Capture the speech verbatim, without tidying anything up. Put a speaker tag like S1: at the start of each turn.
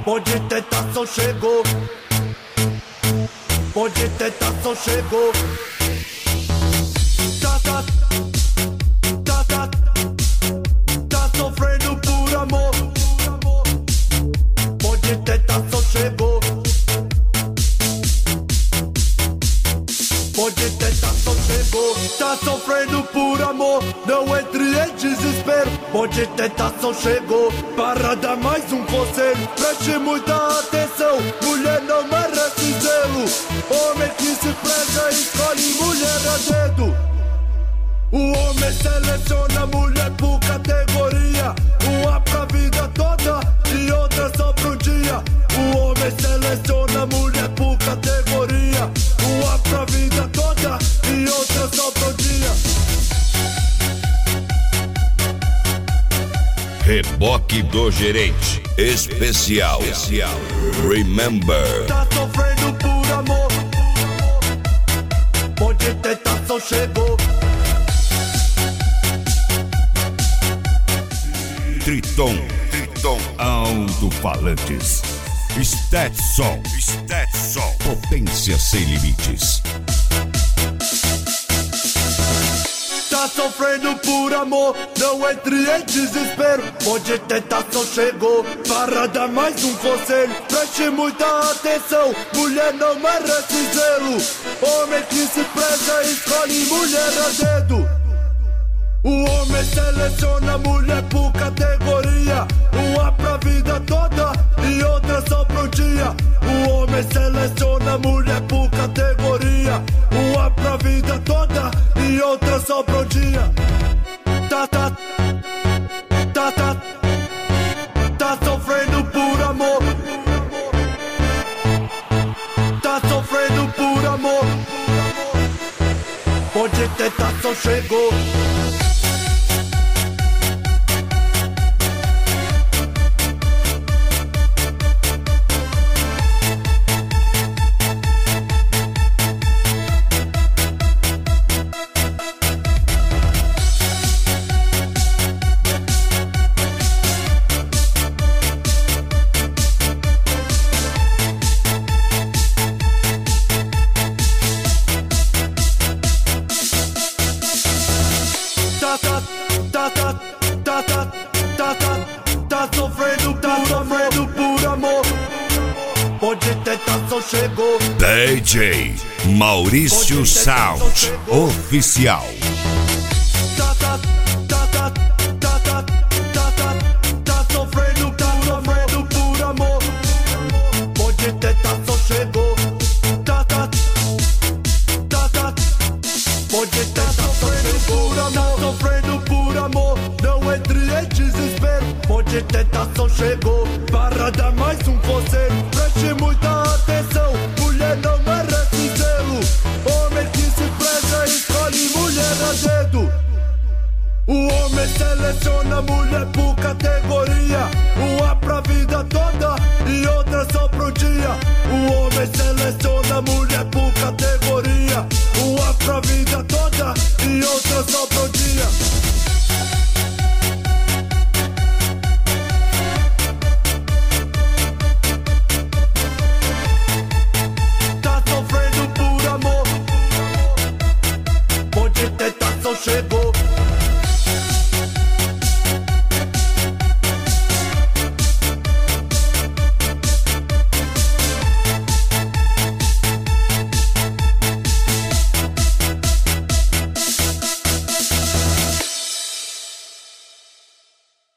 S1: Pode tentação chegou. Pode tentação chegou. Tá, tá, tá, tá, tá sofrendo por amor. Pode tentação chegou. Pode tentação chegou. Tá sofrendo por amor, não entre em desespero. Pode tentação chegou. Para dar mais um conselho, preste muita atenção. Mulher não merece zelo. Homem que se preza escolhe mulher a dedo. O homem seleciona mulher por categoria. Uma pra vida toda e outra só pro dia. O homem seleciona mulher por categoria. Uma pra vida toda e outra só pro dia.
S2: Reboque do Gerente Especial. Especial. Remember.
S1: Tá sofrendo por amor. Pode tentação chegou.
S2: Triton. Triton. Alto-falantes. Stetson. Stetson. Potência sem limites.
S1: Tá sofrendo por amor, não entre em desespero. Pode tentação chegou. Para dar mais um conselho, preste muita atenção. Mulher não merece zelo. Homem que se preza escolhe mulher a dedo. O homem seleciona mulher por categoria. Uma pra vida toda e outra só pro dia. O homem seleciona mulher por categoria. Uma pra vida toda e outra só pro dia. Tá, tá, tá, tá, tá sofrendo por amor. Tá sofrendo por amor. Pode tentação chegou. Tá, tá, tá, tá, tá, tá, tá, tá sofrendo, tá sofrendo por amor. Pode tentação chegou.
S2: D J Maurício Sound Oficial.
S1: Tá, tá, tá, tá, tá, tá, tá, tá, tá sofrendo, tá sofrendo por amor. Pode tentação chegou. Tá, tá, tá, tá, pode tentação chegou. Tá sofrendo por amor, não entre em desespero. Pode tentação chegou. Para dar mais um conselho, preste muita atenção. Mulher não merece zelo. Homem que se preza escolhe mulher a dedo. O homem seleciona mulher por categoria. Uma pra vida toda e outra só pro dia. O homem seleciona mulher por categoria. Uma pra vida toda e outra só pro dia. Tá sofrendo por amor. Pode tentação chegou.